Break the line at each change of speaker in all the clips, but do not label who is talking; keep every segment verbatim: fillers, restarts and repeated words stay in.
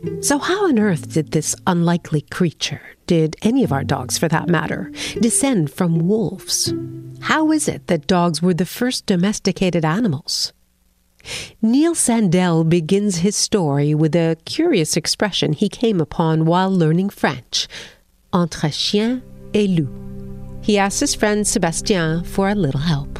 So how on earth did this unlikely creature, did any of our dogs for that matter, descend from wolves? How is it that dogs were the first domesticated animals? Neil Sandel begins his story with a curious expression he came upon while learning French, entre chien et loup. He asks his friend Sébastien for a little help.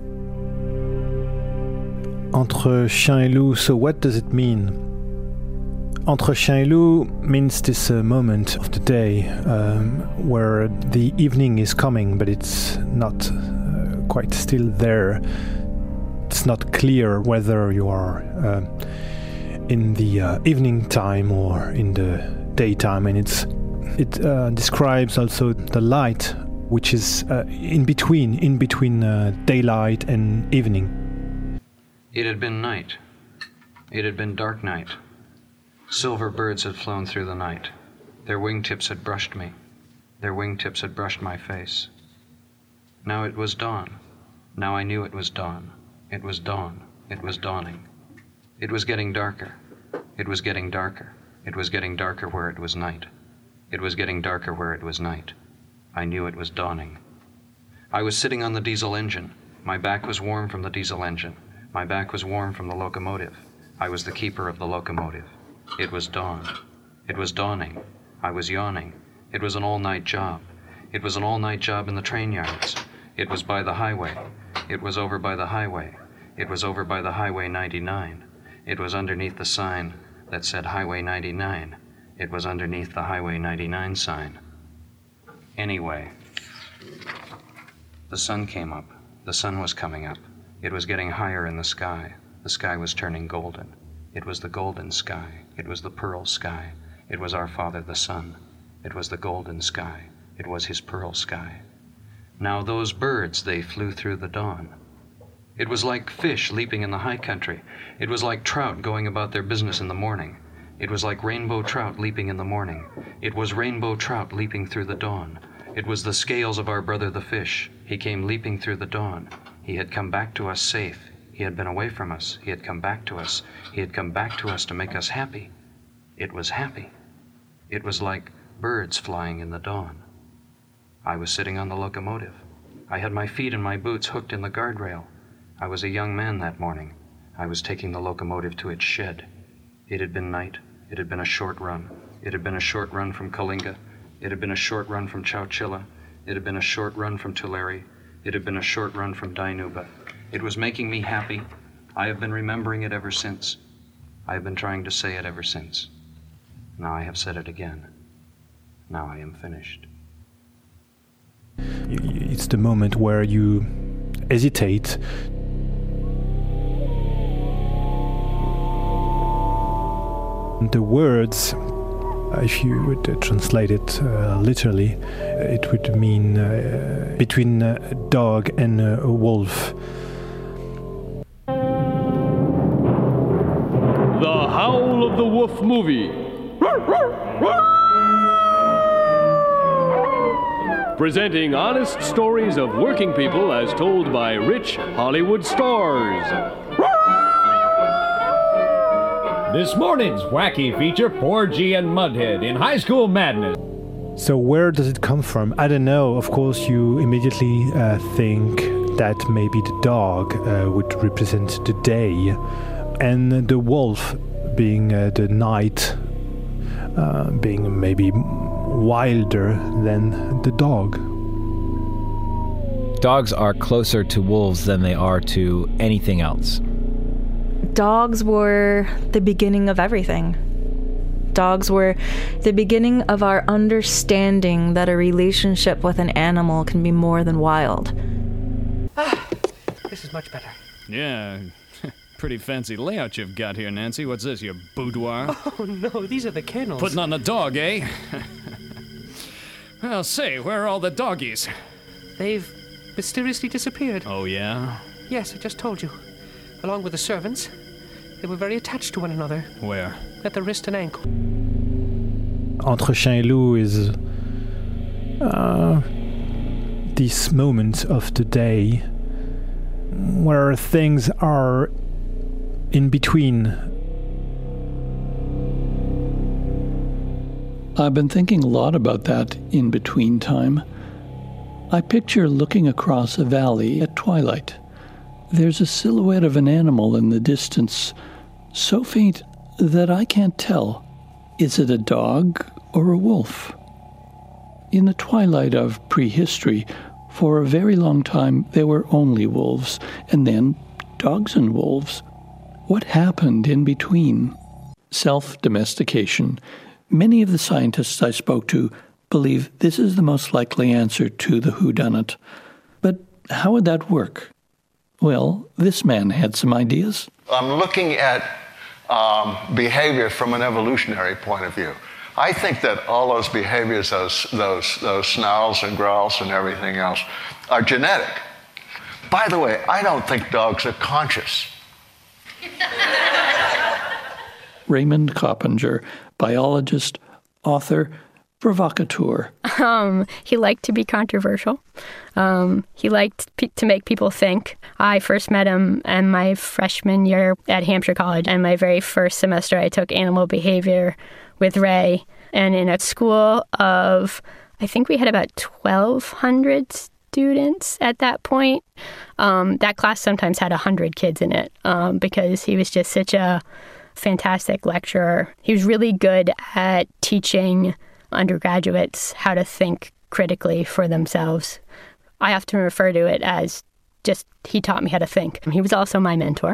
Entre chien et loup, so what does it mean? Entre chien et loup means this uh, moment of the day um, where the evening is coming, but it's not uh, quite still there. It's not clear whether you are uh, in the uh, evening time or in the daytime, and it's it uh, describes also the light, which is uh, in between, in between uh, daylight and evening.
It had been night. It had been dark night. Silver birds had flown through the night. Their wingtips had brushed me. Their wingtips had brushed my face. Now it was dawn. Now I knew it was dawn. It was dawn. It was dawning. It was getting darker. It was getting darker. It was getting darker where it was night. It was getting darker where it was night. I knew it was dawning. I was sitting on the diesel engine. My back was warm from the diesel engine. My back was warm from the locomotive. I was the keeper of the locomotive. It was dawn. It was dawning. I was yawning. It was an all-night job. It was an all-night job in the train yards. It was by the highway. It was over by the highway. It was over by the Highway ninety-nine. It was underneath the sign that said Highway ninety-nine. It was underneath the Highway ninety-nine sign. Anyway, the sun came up. The sun was coming up. It was getting higher in the sky. The sky was turning golden. It was the golden sky. It was the pearl sky. It was our Father the Sun. It was the golden sky. It was his pearl sky. Now those birds, they flew through the dawn. It was like fish leaping in the high country. It was like trout going about their business in the morning. It was like rainbow trout leaping in the morning. It was rainbow trout leaping through the dawn. It was the scales of our brother the fish. He came leaping through the dawn. He had come back to us safe. He had been away from us. He had come back to us. He had come back to us to make us happy. It was happy. It was like birds flying in the dawn. I was sitting on the locomotive. I had my feet and my boots hooked in the guardrail. I was a young man that morning. I was taking the locomotive to its shed. It had been night. It had been a short run. It had been a short run from Kalinga. It had been a short run from Chowchilla. It had been a short run from Tulare. It had been a short run from Dinuba. It was making me happy. I have been remembering it ever since. I have been trying to say it ever since. Now I have said it again. Now I am finished.
It's the moment where you hesitate. The words, if you would uh, translate it uh, literally, it would mean uh, between a dog and a wolf.
The Howl of the Wolf movie. Presenting honest stories of working people as told by rich Hollywood stars.
This morning's wacky feature, Porgy and Mudhead in High School Madness.
So where does it come from? I don't know. Of course, you immediately uh, think that maybe the dog uh, would represent the day, and the wolf being uh, the night, uh, being maybe wilder than the dog.
Dogs are closer to wolves than they are to anything else.
Dogs were the beginning of everything. Dogs were the beginning of our understanding that a relationship with an animal can be more than wild.
Ah, this is much better.
Yeah, pretty fancy layout you've got here, Nancy. What's this, your boudoir?
Oh, no, these are the kennels.
Putting on the dog, eh? Well, say, where are all the doggies?
They've mysteriously disappeared.
Oh, yeah?
Yes, I just told you. Along with the servants, they were very attached to one another.
Where?
At the wrist and ankle.
Entre chien et loup is uh, this moment of the day where things are in between
I've been thinking a lot about that in between time. I picture looking across a valley at twilight. There's a silhouette of an animal in the distance, so faint that I can't tell. Is it a dog or a wolf? In the twilight of prehistory, for a very long time there were only wolves, and then dogs and wolves. What happened in between? Self-domestication. Many of the scientists I spoke to believe this is the most likely answer to the whodunit. But how would that work? Well, this man had some ideas.
I'm looking at um, behavior from an evolutionary point of view. I think that all those behaviors, those, those, those snarls and growls and everything else, are genetic. By the way, I don't think dogs are conscious.
Raymond Coppinger, biologist, author, provocateur.
Um, he liked to be controversial. Um, he liked p- to make people think. I first met him in my freshman year at Hampshire College, and my very first semester I took animal behavior with Ray. And in a school of, I think we had about twelve hundred students at that point. Um, that class sometimes had one hundred kids in it um, because he was just such a fantastic lecturer. He was really good at teaching undergraduates how to think critically for themselves. I often refer to it as just he taught me how to think. He was also my mentor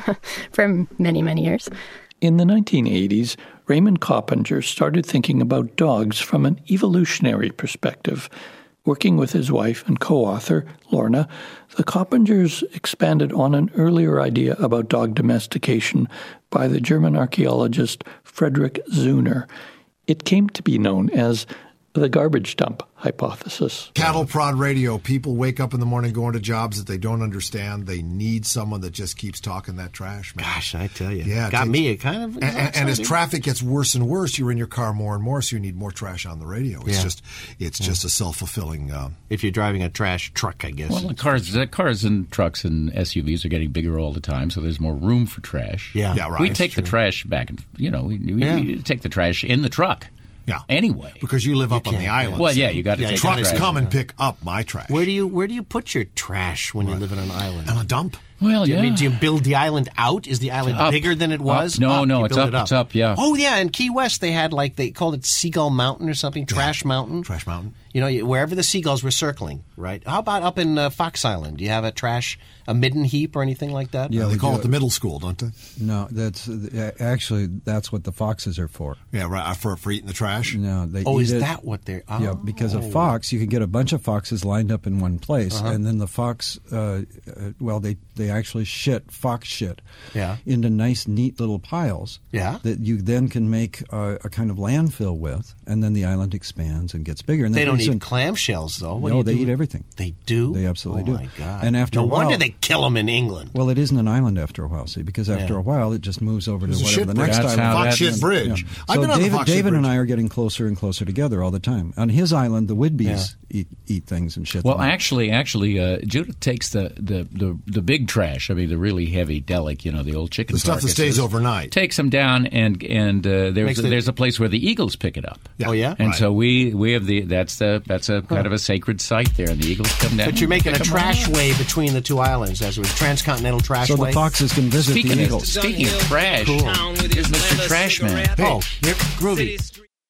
for many, many years.
In the nineteen eighties, Raymond Coppinger started thinking about dogs from an evolutionary perspective. Working with his wife and co-author, Lorna, the Coppingers expanded on an earlier idea about dog domestication by the German archaeologist Friedrich Züner. It came to be known as the garbage dump hypothesis.
Cattle prod radio. People wake up in the morning going to jobs that they don't understand. They need someone that just keeps talking that trash, man.
Gosh, I tell you.
Yeah,
got
takes,
me. It kind of.
And, and, and as traffic gets worse and worse, you're in your car more and more, so you need more trash on the radio. It's
yeah.
just it's yeah. just a self-fulfilling. Uh,
if you're driving a trash truck, I guess.
Well, the cars, the cars and trucks and S U Vs are getting bigger all the time, so there's more room for trash.
Yeah,
yeah right.
We take the trash back, and you know, we, we,
yeah.
we take the trash in the truck.
Yeah.
Anyway,
because you live up
you
on the island.
Well, yeah, you got to
yeah,
take
trucks
the trash.
come and pick up my trash.
Where do you where do you put your trash when right. you live on an island?
On a dump.
Well,
do you,
yeah.
I mean, do you build the island out? Is the island
up.
bigger than it was?
Up. No,
up.
no,
you
it's up,
it up.
It's up. Yeah.
Oh, yeah. In Key West, they had like they called it Seagull Mountain or something. Trash yeah. Mountain.
Trash Mountain.
You know, wherever the seagulls were circling, right? How about up in uh, Fox Island? Do you have a trash, a midden heap or anything like that?
Yeah, they call do. it the middle school, don't they?
No, that's uh, actually that's what the foxes are for.
Yeah, right. For for eating the trash.
No, they.
Oh,
eat
is
it.
that what they're? Oh.
Yeah, because a fox, you can get a bunch of foxes lined up in one place,
uh-huh.
and then the fox, uh, uh, well, they they actually shit fox shit.
Yeah.
Into nice, neat little piles.
Yeah.
That you then can make a, a kind of landfill with, and then the island expands and gets bigger. And
they don't eat
in,
clamshells, though. What
no,
do you
they
do?
eat everything.
They do?
They absolutely
oh
do.
Oh, my God.
And after
no
a while,
wonder they kill them in England.
Well, it isn't an island after a while, see, because after
yeah.
a while it just moves over to
There's
whatever the
bridge.
next
That's
island.
Fox Shit
and,
Bridge.
Yeah.
I've
so
been on
David,
the Fox
David
Shit
and I
Bridge.
are getting closer and closer together all the time. On his island, the Whidbeys
Yeah.
eat, eat things and shit.
Well,
them.
actually, actually, uh, Judith takes the, the, the, the big trash. I mean, the really heavy delic, you know, the old chicken.
The stuff that stays overnight.
Takes them down, and and uh, there's
Makes
a,
the-
there's a place where the eagles pick it up.
Oh, yeah?
And
Right.
so we, we have the that's the that's a kind of a sacred site there, and the eagles come down.
But you're making a
and pick 'em right
trash
up.
way between the two islands, as it was transcontinental trash
so
way.
the foxes can visit
Speaking
the
of,
eagles.
speaking of trash,
Cool.
here's Mister Trashman.
Oh, here, groovy.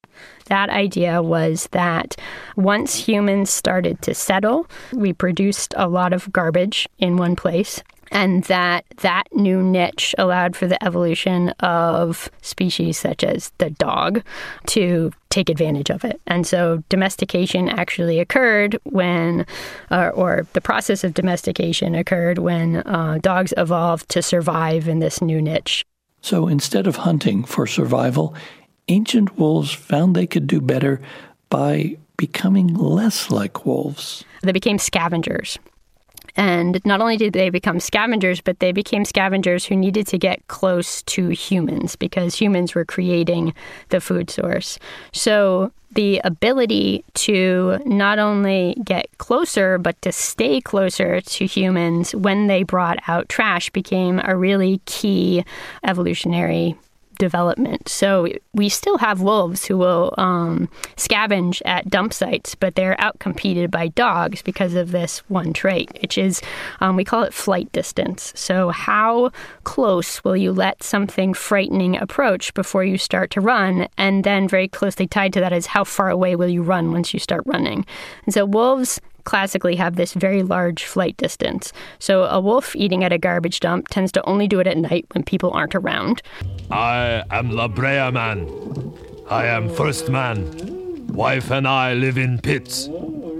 That idea was that once humans started to settle, we produced a lot of garbage in one place, and that that new niche allowed for the evolution of species such as the dog to take advantage of it. And so domestication actually occurred when, uh, or the process of domestication occurred when uh, dogs evolved to survive in this new niche.
So instead of hunting for survival, ancient wolves found they could do better by becoming less like wolves.
They became scavengers. And not only did they become scavengers, but they became scavengers who needed to get close to humans because humans were creating the food source. So the ability to not only get closer, but to stay closer to humans when they brought out trash became a really key evolutionary development. So we still have wolves who will um, scavenge at dump sites, but they're outcompeted by dogs because of this one trait, which is, um, we call it flight distance. So how close will you let something frightening approach before you start to run? And then very closely tied to that is how far away will you run once you start running? And so wolves classically have this very large flight distance. So a wolf eating at a garbage dump tends to only do it at night when people aren't around.
I am La Brea Man. I am first man. Wife and I live in pits.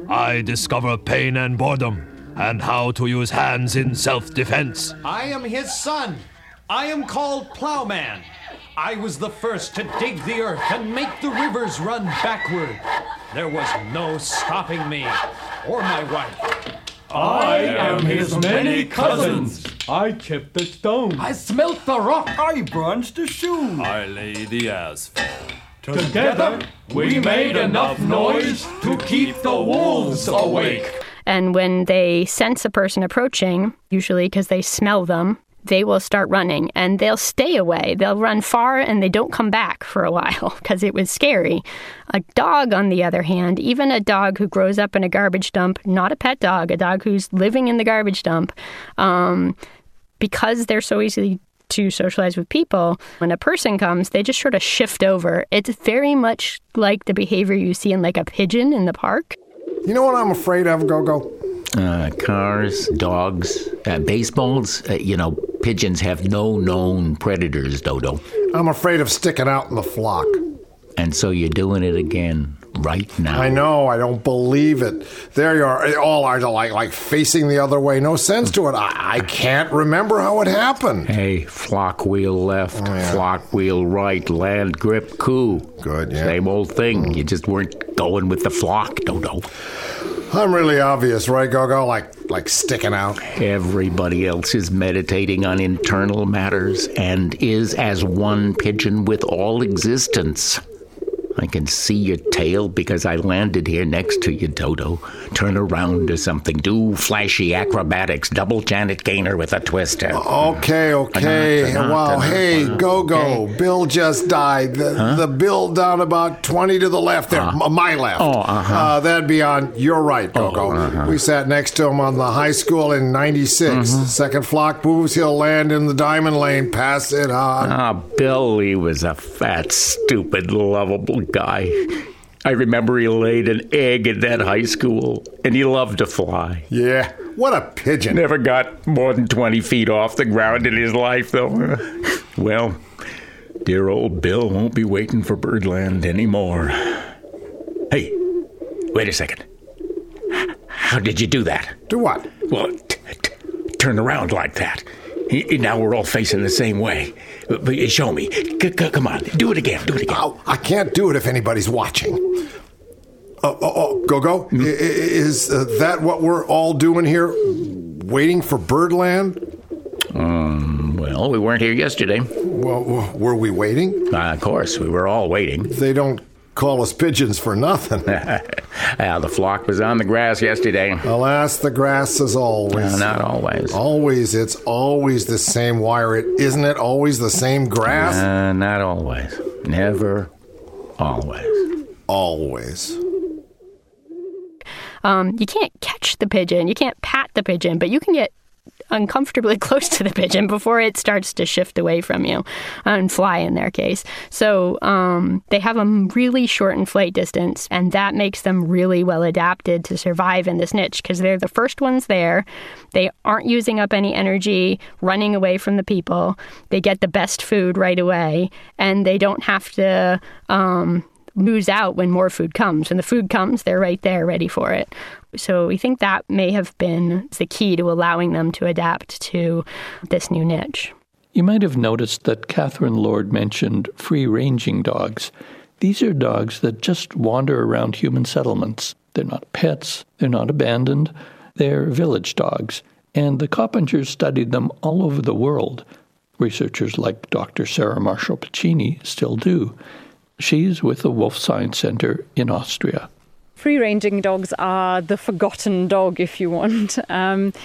I discover pain and boredom and how to use hands in self-defense.
I am his son. I am called Plowman. I was the first to dig the earth and make the rivers run backward. There was no stopping me or my wife.
I am his many cousins. I chipped the stone.
I smelt the rock.
I branched the shoe.
I lay the asphalt.
Together, we made enough noise to keep the wolves awake.
And when they sense a person approaching, usually because they smell them, they will start running and they'll stay away. They'll run far and they don't come back for a while because it was scary. A dog, on the other hand, even a dog who grows up in a garbage dump, not a pet dog, a dog who's living in the garbage dump, um, because they're so easy to socialize with people, when a person comes, they just sort of shift over. It's very much like the behavior you see in like a pigeon in the park.
You know what I'm afraid of, Go-Go?
Uh, cars, dogs, uh, baseballs. Uh, you know, pigeons have no known predators, Dodo.
I'm afraid of sticking out in the flock.
And so you're doing it again right now.
I know, I don't believe it. There you are, all are like like facing the other way. No sense to it. I, I can't remember how it happened.
Hey, flock wheel left, oh, yeah. flock wheel right, land grip coup.
Good, yeah.
Same old thing. You just weren't going with the flock, Dodo.
I'm really obvious, right, Go-Go? Like, like sticking out?
Everybody else is meditating on internal matters and is as one pigeon with all existence. I can see your tail because I landed here next to you, Dodo. Turn around or something. Do flashy acrobatics. Double Janet Gaynor with a twister.
Okay, okay. Wow, hey, Go-Go. Okay. Bill just died. The, huh? the Bill down about twenty to the left there. Uh, my left.
Oh, uh-huh.
Uh, that'd be on your right, Go-Go. Oh, uh-huh. We sat next to him on the high school in ninety-six. Mm-hmm. Second flock moves, he'll land in the diamond lane. Pass it on.
Ah, Bill, he was a fat, stupid, lovable guy. I remember he laid an egg in that high school, and he loved to fly.
Yeah, what a pigeon.
Never got more than twenty feet off the ground in his life, though. Well, dear old Bill won't be waiting for Birdland anymore. Hey, wait a second. How did you do that?
Do what?
Well, t- t- turn around like that. Now we're all facing the same way. Show me. C- c- come on. Do it again. Do it again.
Oh, I can't do it if anybody's watching. Oh, oh, oh Go-Go? Mm-hmm. I- is uh, that what we're all doing here? Waiting for Birdland?
Um, well, we weren't here yesterday.
Well, were we waiting?
Uh, of course, we were all waiting.
They don't call us pigeons for nothing.
uh, the flock was on the grass yesterday.
Alas, the grass is always.
No, not always.
Always. It's always the same wire. It, isn't it always the same grass?
Uh, not always. Never. Always.
Always.
Um, you can't catch the pigeon. You can't pat the pigeon, but you can get uncomfortably close to the pigeon before it starts to shift away from you, and fly in their case. So um, they have a really shortened flight distance, and that makes them really well adapted to survive in this niche because they're the first ones there. They aren't using up any energy running away from the people. They get the best food right away, and they don't have to um, lose out when more food comes. When the food comes, they're right there ready for it. So we think that may have been the key to allowing them to adapt to this new niche.
You might have noticed that Catherine Lord mentioned free-ranging dogs. These are dogs that just wander around human settlements. They're not pets, they're not abandoned, they're village dogs. And the Coppingers studied them all over the world. Researchers like Doctor Sarah Marshall-Piccini still do. She's with the Wolf Science Center in Austria.
Free-ranging dogs are the forgotten dog, if you want. Um,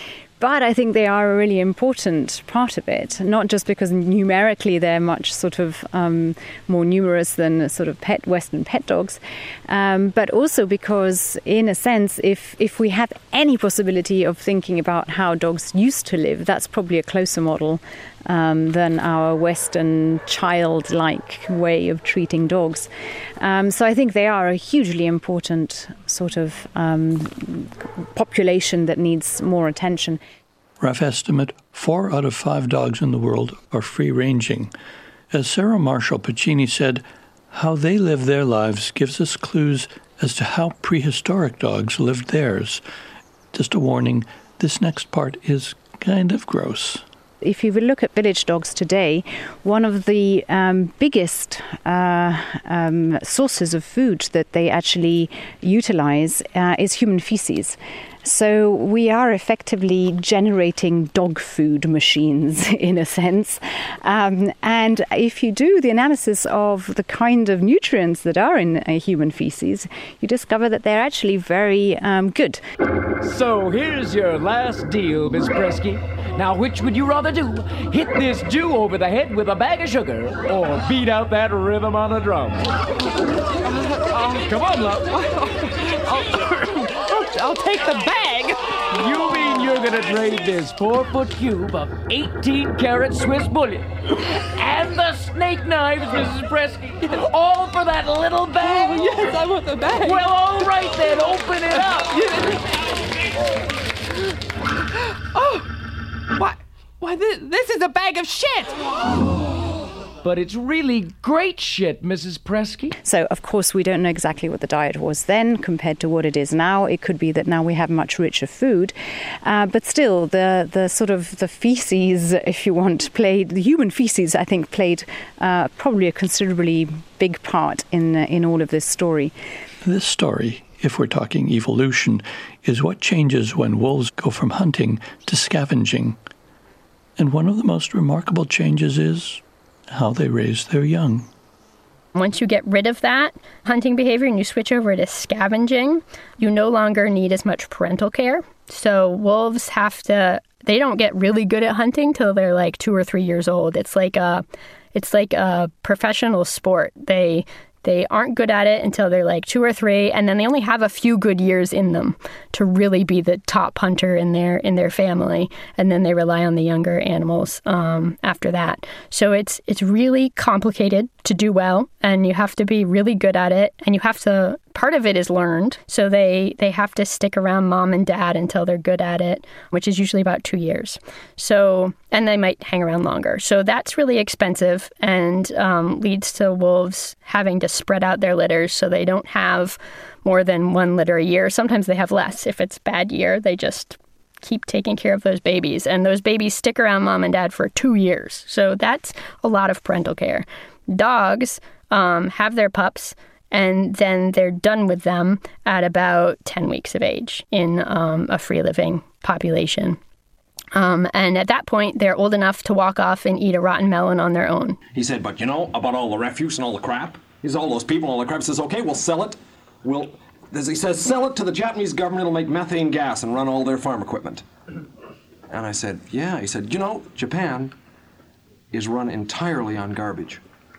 But I think they are a really important part of it, not just because numerically they're much sort of um, more numerous than sort of pet Western pet dogs, um, but also because, in a sense, if if we have any possibility of thinking about how dogs used to live, that's probably a closer model um, than our Western childlike way of treating dogs. Um, so I think they are a hugely important sort of um, population that needs more attention.
Rough estimate, four out of five dogs in the world are free-ranging. As Sarah Marshall Pacini said, how they live their lives gives us clues as to how prehistoric dogs lived theirs. Just a warning, this next part is kind of gross.
If you look at village dogs today, one of the um, biggest uh, um, sources of food that they actually utilize uh, is human feces. So we are effectively generating dog food machines, in a sense. Um, and if you do the analysis of the kind of nutrients that are in uh, human feces, you discover that they're actually very um, good.
So here's your last deal, Miss Presky. Now, which would you rather do? Hit this Jew over the head with a bag of sugar or beat out that rhythm on a drum? Come on, love. I'll take the bag. You mean you're gonna trade this four-foot cube of eighteen-karat Swiss bullion and the snake knives, Missus Presky, all for that little bag?
Oh, yes, I want the bag.
Well, all right then, open it up.
Oh, why? Why? This, this is a bag of shit.
But it's really great shit, Missus Presky.
So, of course, we don't know exactly what the diet was then compared to what it is now. It could be that now we have much richer food. Uh, but still, the, the sort of the feces, if you want, played, the human feces, I think, played uh, probably a considerably big part in, uh, in all of this story.
This story, if we're talking evolution, is what changes when wolves go from hunting to scavenging. And one of the most remarkable changes is how they raise their young.
Once you get rid of that hunting behavior and you switch over to scavenging, you no longer need as much parental care. So wolves have to, they don't get really good at hunting till they're like two or three years old. It's like a, it's like a professional sport. They They aren't good at it until they're like two or three, and then they only have a few good years in them to really be the top hunter in their in their family, and then they rely on the younger animals um, after that. So it's it's really complicated to do well, and you have to be really good at it, and you have to. Part of it is learned, so they they have to stick around mom and dad until they're good at it, which is usually about two years. So, and they might hang around longer. So that's really expensive and um, leads to wolves having to spread out their litters so they don't have more than one litter a year. Sometimes they have less. If it's a bad year, they just keep taking care of those babies, and those babies stick around mom and dad for two years. So that's a lot of parental care. Dogs um, have their pups, and then they're done with them at about ten weeks of age in um, a free-living population. Um, and at that point, they're old enough to walk off and eat a rotten melon on their own.
He said, but you know, about all the refuse and all the crap? He says, all those people and all the crap. He says, okay, we'll sell it. We'll, as he says, sell it to the Japanese government. It'll make methane gas and run all their farm equipment. And I said, yeah. He said, you know, Japan is run entirely on garbage.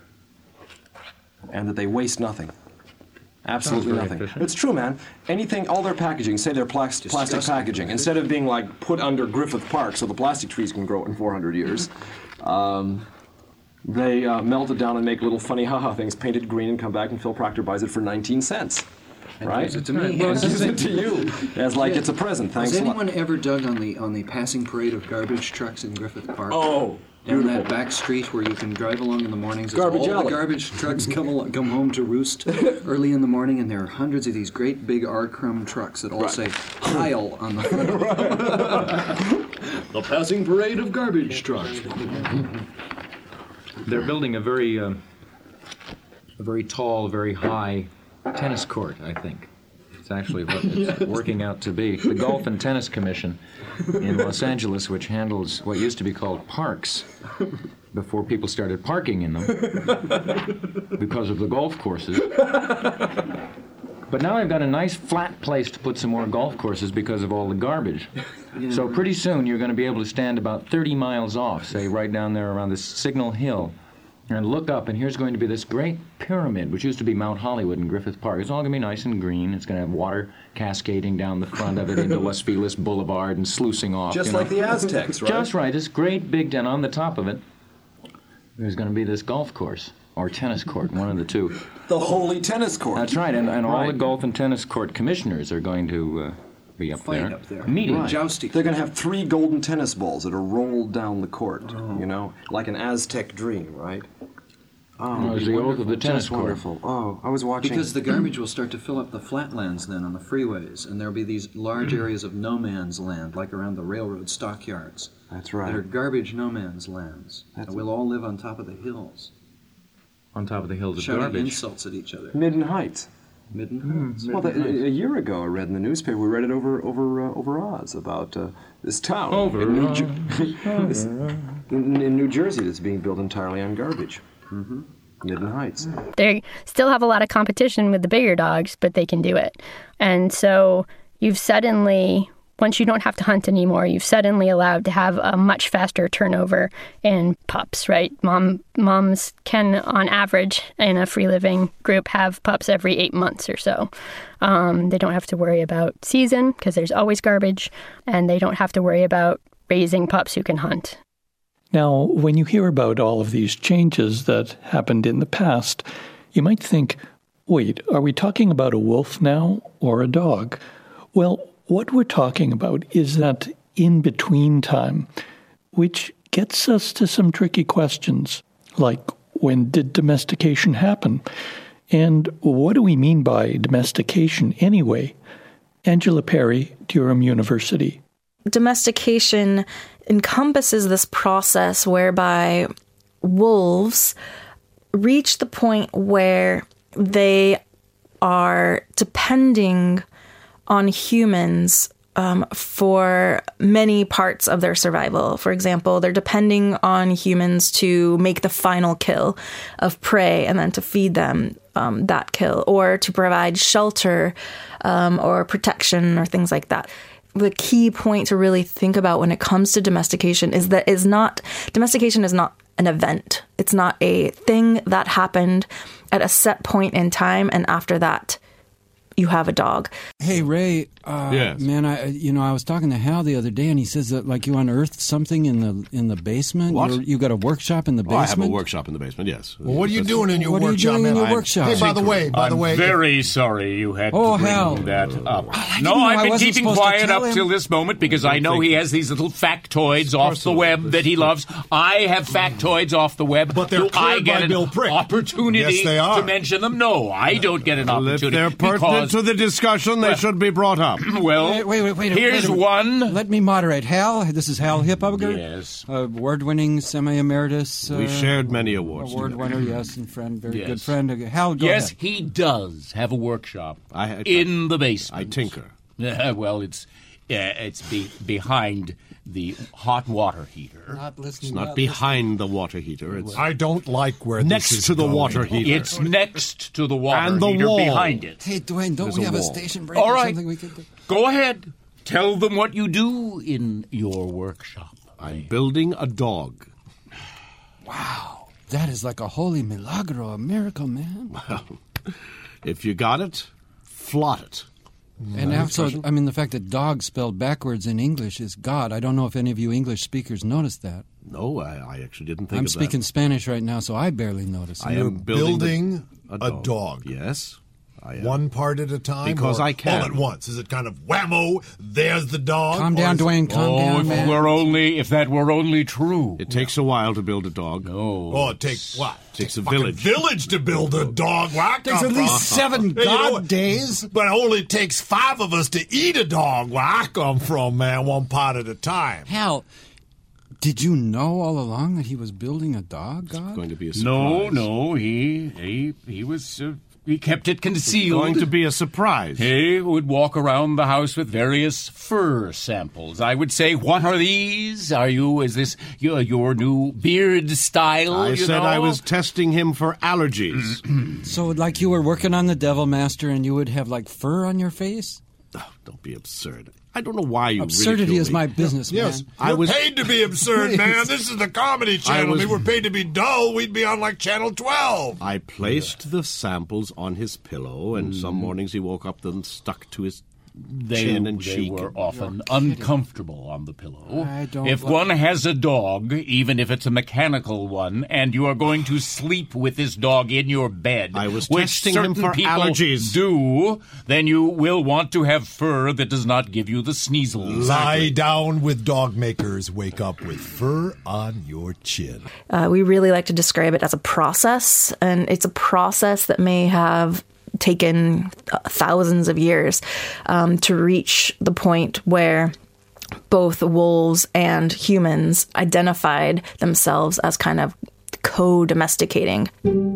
And that they waste nothing. Absolutely nothing. Efficient. It's true, man. Anything, all their packaging, say they're plas- plastic packaging, instead of being like put under Griffith Park so the plastic trees can grow in four hundred years, um, they uh, melt it down and make little funny haha things painted green and come back and Phil Proctor buys it for nineteen cents.
And
right?
gives it to me.
Well, gives it to you. As like yeah. It's a present. Thanks
Has
a lot.
anyone ever dug on the on the passing parade of garbage trucks in Griffith Park?
Oh.
Down that back street where you can drive along in the mornings. As
Garbage
all
alley.
the garbage trucks come al- come home to roost early in the morning, and there are hundreds of these great big R-Crumb trucks that all right. say "Heil" on the front. The passing parade of garbage trucks.
They're building a very, uh, a very tall, very high tennis court, I think. It's actually what it's yes. working out to be. The Golf and Tennis Commission in Los Angeles, which handles what used to be called parks before people started parking in them because of the golf courses, But now I've got a nice flat place to put some more golf courses because of all the garbage. Yeah. So pretty soon you're going to be able to stand about thirty miles off, say right down there around this Signal Hill, and look up, and here's going to be this great pyramid, which used to be Mount Hollywood in Griffith Park. It's all going to be nice and green. It's going to have water cascading down the front of it into Los Feliz Boulevard and sluicing off.
Just
you know.
like the Aztecs, right?
Just right. This great big den on the top of it. There's going to be this golf course, or tennis court, one of the two.
The holy tennis court.
That's right, and, and all
Right.
the golf and tennis court commissioners are going to uh, be up
Fight
there.
up there.
Meeting.
Right. Jousting. They're going to have three golden tennis balls that are rolled down the court, you know, like an Aztec dream, right?
Oh, it's the oath of the tennis
Just
court.
wonderful. Oh, I was watching.
Because the garbage will start to fill up the flatlands then on the freeways, and there'll be these large areas of no man's land, like around the railroad stockyards.
That's right.
That are garbage no man's lands.
That's
and we'll all live on top of the hills,
On top of the hills of
shouting
garbage.
insults at each other.
Midden Heights.
Midden
Hmm.
Heights.
Well, the, a, a year ago, I read in the newspaper. We read it over over uh, over Oz about uh, this town
Over
in, New
Oz.
Jer- this- in, in New Jersey that's being built entirely on garbage. Mm-hmm. Midden Heights.
They still have a lot of competition with the bigger dogs, but they can do it. And so you've suddenly, once you don't have to hunt anymore, you've suddenly allowed to have a much faster turnover in pups, right? Mom, moms can, on average, in a free living group, have pups every eight months or so. Um, they don't have to worry about season because there's always garbage, and they don't have to worry about raising pups who can hunt.
Now, when you hear about all of these changes that happened in the past, you might think, wait, are we talking about a wolf now or a dog? Well, what we're talking about is that in-between time, which gets us to some tricky questions, like when did domestication happen? And what do we mean by domestication anyway? Angela Perry, Durham University.
Domestication encompasses this process whereby wolves reach the point where they are depending on humans um, for many parts of their survival. For example, they're depending on humans to make the final kill of prey and then to feed them um, that kill, or to provide shelter um, or protection or things like that. The key point to really think about when it comes to domestication is that is not domestication is not an event. It's not a thing that happened at a set point in time, and after that, you have a dog.
Hey, Ray. Uh,
Yes.
Man, I you know I was talking to Hal the other day, and he says that like you unearthed something in the in the basement.
What?
You're, you got a workshop in the
Oh,
basement.
I have a workshop in the basement, yes.
Well, what are you
That's-
doing in your
What are you
workshop?
doing in
man?
your
I'm-
workshop?
Hey, by the way, by the
I'm
way,
very sorry you had
Oh,
to bring
Hal.
that up.
didn't
No,
know I
I've been
wasn't
keeping
supposed to
quiet
tell
up
him.
till this moment because I know he has these little factoids off the web that he loves. I have factoids off the web.
But they're
Do I
cleared
get
by
an
Bill Prick.
opportunity
Yes, they are.
to mention them? No, I don't get an
Well, if
opportunity.
they're pertinent
because,
to the discussion, they
Well-
should be brought up.
well,
Wait, wait, wait, wait,
here's
wait a-
one.
Let me moderate. Hal, this is Hal Hippoger.
Yes.
Uh, award-winning, semi-emeritus. Uh,
We shared many awards
Award
together.
winner, yes, and friend, very
Yes.
good friend. Uh, Hal, go
Yes,
ahead.
he does have a workshop
I, I,
in the basement.
I tinker.
well, it's uh, it's be, behind the hot water heater.
Not listening.
It's not behind the water heater. It's
I don't like where
next
this is
to the
going.
water heater.
It's next to the water
And the
heater
wall.
behind it.
Hey, Dwayne, don't
There's
we
a
have a
wall.
station break
All
or
right.
something we could do?
Go ahead. Tell them what you do in your workshop.
I'm building a dog.
Wow, that is like a holy milagro, a miracle, man.
Well, if you got it, flaunt it.
And also, I mean, the fact that dog spelled backwards in English is God. I don't know if any of you English speakers noticed that.
No, I, I actually didn't think
I'm
of
speaking
that.
Spanish right now, so I barely noticed.
I
it.
am
You're
building,
building
a,
a
dog.
dog.
Yes, I am.
One part at a time?
Because
or
I can.
All at once? Is it kind of whammo, there's the dog?
Calm
or
down,
is it-
Dwayne. Calm
oh,
down,
if
man.
we're only if that were only true.
It takes a while to build a dog.
Oh,
Oh, it takes what?
Takes a
fucking
village.
village to build a dog. Where I
Takes
come
at least
from.
seven
You know
god
what?
days.
But it only takes five of us to eat a dog where I come from, man, one part at a time.
Hal, did you know all along that he was building a dog, God?
Going to be a surprise.
no, no. He he he was uh, He kept it concealed.
It's going to be a surprise.
He would walk around the house with various fur samples. I would say, what are these? Are you, is this your, your new beard style?
I
you
said
know?
I was testing him for allergies.
So, like you were working on the Devil Master and you would have, like, fur on your face?
Oh, don't be absurd. I don't know why you
Absurdity
ridicule
is
me.
my business,
Yes,
man.
I
We're
was
paid to be absurd, man. This is the Comedy Channel.
was-
If we were paid to be dull, we'd be on like Channel twelve.
I placed the samples on his pillow, and
Mm.
some mornings he woke up, them stuck to his
They,
chin and
they
cheek.
were often uncomfortable on the pillow.
I don't
If
like-
one has a dog, even if it's a mechanical one, and you are going to sleep with this dog in your bed,
I was
which
testing him
certain
for
people
allergies.
do, then you will want to have fur that does not give you the sneezels.
Lie down with dog makers. Wake up with fur on your chin.
Uh, we really like to describe it as a process, and it's a process that may have taken uh, thousands of years um, to reach the point where both wolves and humans identified themselves as kind of co-domesticating.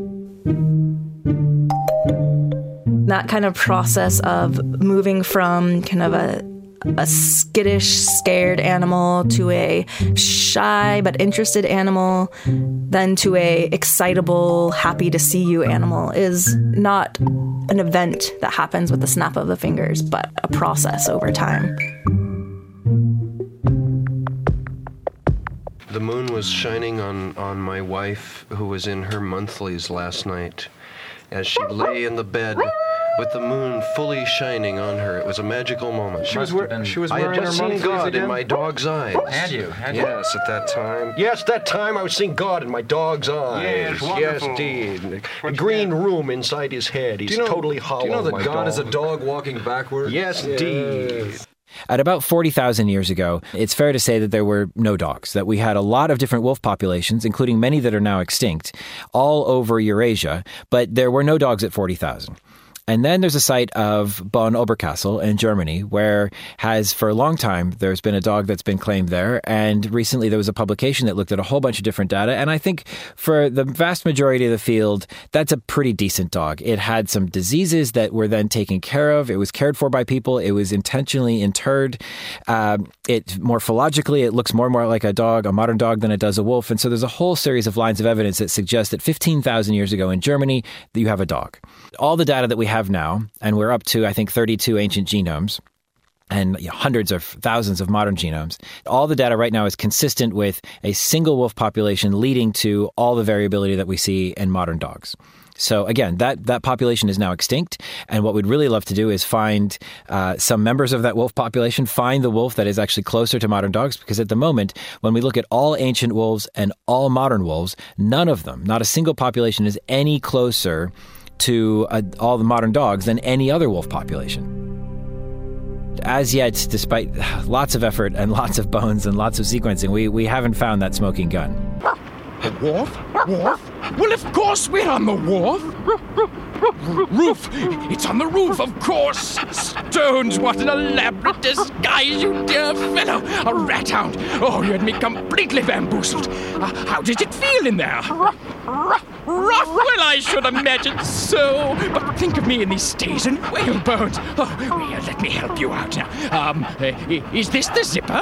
That kind of process of moving from kind of a a skittish, scared animal to a shy but interested animal, then to a excitable, happy to see you animal is not an event that happens with the snap of the fingers, but a process over time.
The moon was shining on, on my wife, who was in her monthlies last night, as she lay in the bed with the moon fully shining on her. It was a magical moment.
She was, wear- she was
I
wearing
had just
her
seen
monthlies
God
again?
in my dog's eyes.
Had you? Had you?
yes, at that time. Yes, that time I was seeing God in my dog's eyes.
Yes,
Yes,
wonderful.
indeed. A green room inside his head. He's
Do you know-
totally hollow.
Do you know that
my
God
dog.
is a dog walking backward?
Yes, indeed.
At about forty thousand years ago, it's fair to say that there were no dogs, that we had a lot of different wolf populations, including many that are now extinct, all over Eurasia, but there were no dogs at forty thousand. And then there's a site of Bonn Oberkassel in Germany where has for a long time there's been a dog that's been claimed there. And recently there was a publication that looked at a whole bunch of different data. And I think for the vast majority of the field, that's a pretty decent dog. It had some diseases that were then taken care of. It was cared for by people. It was intentionally interred. Um, it morphologically, it looks more and more like a dog, a modern dog, than it does a wolf. And so there's a whole series of lines of evidence that suggest that fifteen thousand years ago in Germany, that you have a dog. All the data that we have now, and we're up to, I think, thirty-two ancient genomes and you know, hundreds of thousands of modern genomes. All the data right now is consistent with a single wolf population leading to all the variability that we see in modern dogs. So again, that, that population is now extinct. And what we'd really love to do is find uh, some members of that wolf population, find the wolf that is actually closer to modern dogs. Because at the moment, when we look at all ancient wolves and all modern wolves, none of them, not a single population is any closer to uh, all the modern dogs than any other wolf population. As yet, despite lots of effort and lots of bones and lots of sequencing, we, we haven't found that smoking gun.
A wharf? Wharf? Well, of course we're on the wharf. Roof. It's on the roof, of course. Stones, what an elaborate disguise, you dear fellow. A rat hound. Oh, you had me completely bamboozled. Uh, how did it feel in there? Rough. Well, I should imagine so. But think of me in these stays and whalebones. Oh, well, let me help you out now. Um, uh, is this the zipper?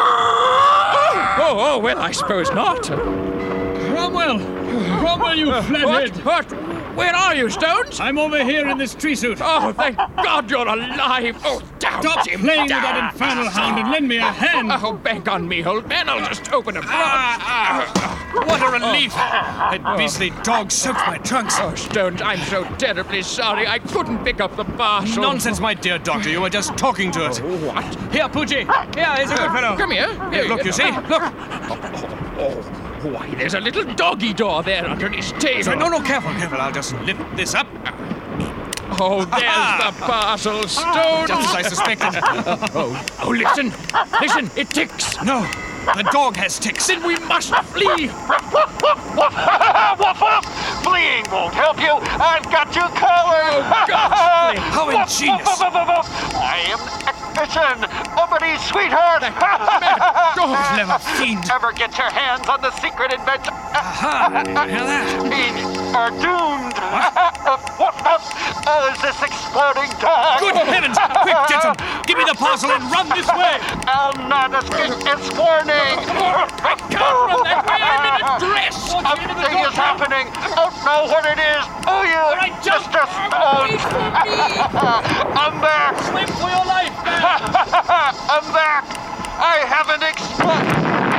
Oh, oh, well, I suppose not.
Cromwell! Cromwell, you
Uh,
flathead!
What? What? Where are you, Stones?
I'm over here in this tree suit.
Oh, thank God you're alive. Oh, down,
Stop
Jim,
playing
down.
with that infernal hound and lend me a hand.
Oh, bank on me, old man. I'll just open a front.
What a relief! That beastly dog soaked my trunks.
Oh, Stones, I'm so terribly sorry. I couldn't pick up the parcel.
Nonsense, my dear doctor. You were just talking to it.
Oh, what?
Here, Poochie. Here, here's a good fellow.
Come here.
Here, look, you see? Look.
Oh, why, there's a little doggy door there under his table.
No, no, careful, careful. I'll just lift this up.
Oh, there's the parcel, Stones.
Just as I suspected.
oh, oh, listen. Listen, it ticks.
No, the dog has ticks.
Then we must flee.
Fleeing won't help you. I've got you covered.
Oh, gosh.
How ingenious.
I am Eckerson, nobody's sweetheart.
Dog's never fiend.
Ever get your hands on the secret invention?
Aha, now that.
We are doomed. this exploding dog!
Good heavens! Quick, Jetson! Give me the parcel and run this way!
I'll not escape its warning!
I can't run that way! I'm in a dress!
Something is happening! Don't know what it is! Oh, you,
All right, jump.
Mister Stone! I'm back!
Swim for your life, man!
I'm back! I haven't exploded!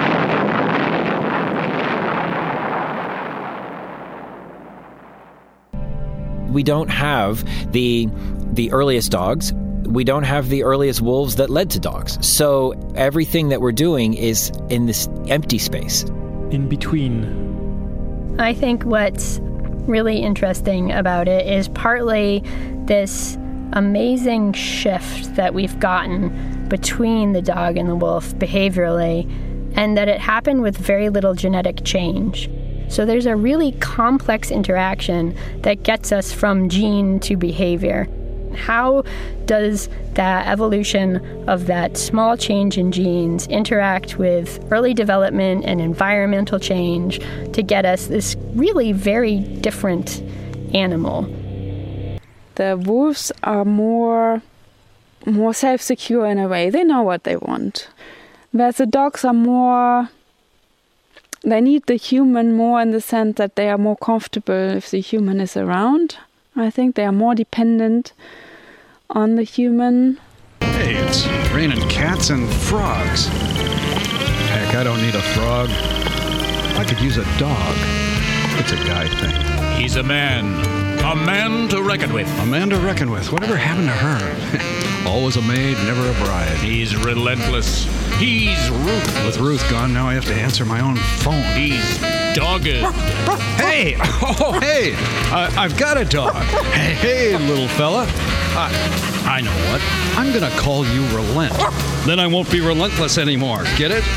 We don't have the the earliest dogs. We don't have the earliest wolves that led to dogs. So everything that we're doing is in this empty space.
In between.
I think what's really interesting about it is partly this amazing shift that we've gotten between the dog and the wolf behaviorally, and that it happened with very little genetic change. So there's a really complex interaction that gets us from gene to behavior. How does that evolution of that small change in genes interact with early development and environmental change to get us this really very different animal?
The wolves are more, more self-secure in a way. They know what they want. Whereas the dogs are more... They need the human more in the sense that they are more comfortable if the human is around. I think they are more dependent on the human.
Hey, it's raining cats and frogs. Heck, I don't need a frog. I could use a dog. It's a guy thing.
He's a man. A man to reckon with.
A man to reckon with. Whatever happened to her? Always a maid, never a bride.
He's relentless. He's ruthless.
With Ruth gone, now I have to answer my own phone.
He's dogged.
Hey! Oh, hey! Uh, I've got a dog. Hey, hey, little fella. Uh, I know what. I'm going to call you Relent. Then I won't be relentless anymore. Get it?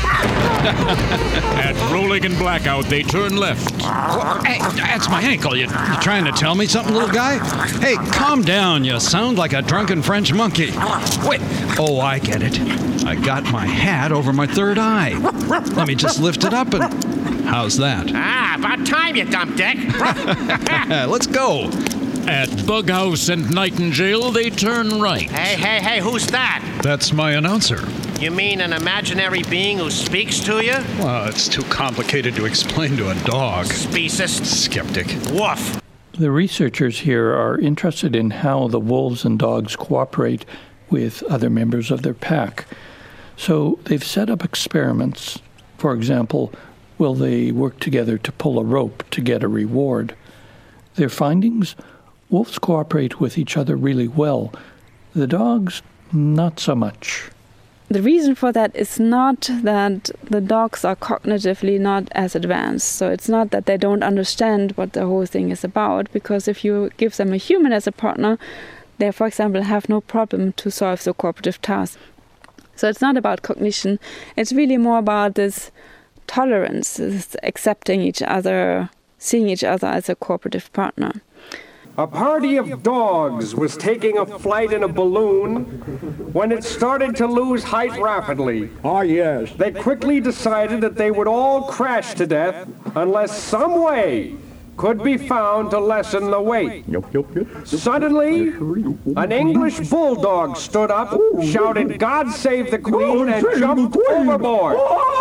At Rolling and Blackout, they turn left.
Hey, that's my ankle. You, you trying to tell me something, little guy? Hey, calm down. You sound like a drunken French monkey. Wait. Oh, I get it. I got my hat over my third eye. Let me just lift it up and... How's that?
Ah, about time, you dumb dick.
Let's go.
At Bughouse and Nightingale, they turn right.
Hey, hey, hey, who's that?
That's my announcer.
You mean an imaginary being who speaks to you?
Well, it's too complicated to explain to a dog.
Speciest.
Skeptic.
Woof.
The researchers here are interested in how the wolves and dogs cooperate with other members of their pack. So they've set up experiments. For example, will they work together to pull a rope to get a reward? Their findings? Wolves cooperate with each other really well. The dogs, not so much.
The reason for that is not that the dogs are cognitively not as advanced. So it's not that they don't understand what the whole thing is about, because if you give them a human as a partner, they, for example, have no problem to solve the cooperative task. So it's not about cognition. It's really more about this tolerance, this accepting each other, seeing each other as a cooperative partner.
A party of dogs was taking a flight in a balloon when it started to lose height rapidly.
Ah, yes.
They quickly decided that they would all crash to death unless some way could be found to lessen the weight.
Yep, yep, yep.
Suddenly, an English bulldog stood up, shouted, "God save the Queen," and jumped overboard.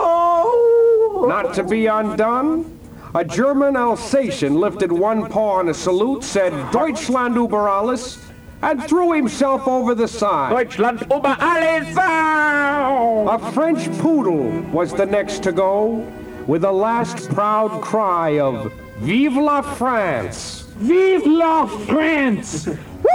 Not to be undone, a German Alsatian lifted one paw in a salute, said "Deutschland über alles," and threw himself over the side.
Deutschland über alles!
A French poodle was the next to go, with a last proud cry of "Vive la France!"
Vive la France!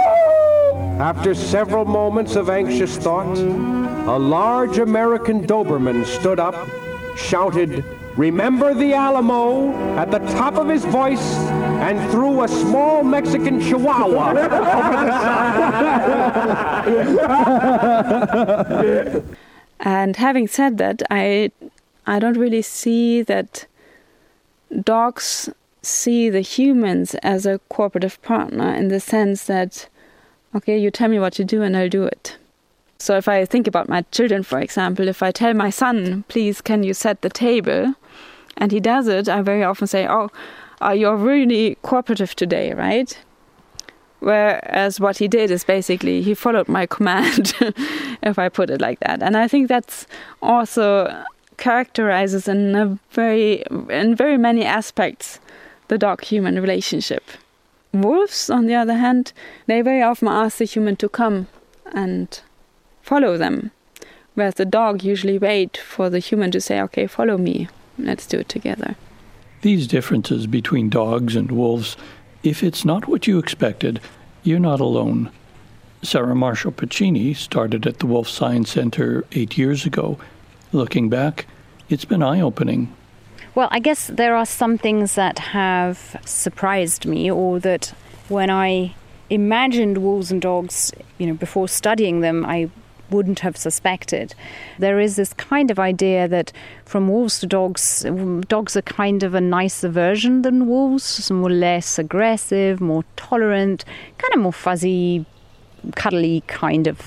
After several moments of anxious thought, a large American Doberman stood up, shouted, "Remember the Alamo," at the top of his voice, and threw a small Mexican Chihuahua over the side.
And having said that, I, I don't really see that dogs see the humans as a cooperative partner in the sense that, okay, you tell me what to do and I'll do it. So if I think about my children, for example, if I tell my son, please, can you set the table? And he does it, I very often say, oh, uh, you're really cooperative today, right? Whereas what he did is basically he followed my command, if I put it like that. And I think that's also characterizes in a very, in very many aspects, the dog-human relationship. Wolves, on the other hand, they very often ask the human to come and follow them, whereas the dog usually wait for the human to say, okay, follow me, let's do it together.
These differences between dogs and wolves, if it's not what you expected, you're not alone. Sarah Marshall Pacini started at the Wolf Science Center eight years ago. Looking back, it's been eye-opening.
Well, I guess there are some things that have surprised me, or that when I imagined wolves and dogs, you know, before studying them, I wouldn't have suspected. There is this kind of idea that from wolves to dogs, dogs are kind of a nicer version than wolves, more less aggressive, more tolerant, kind of more fuzzy, cuddly kind of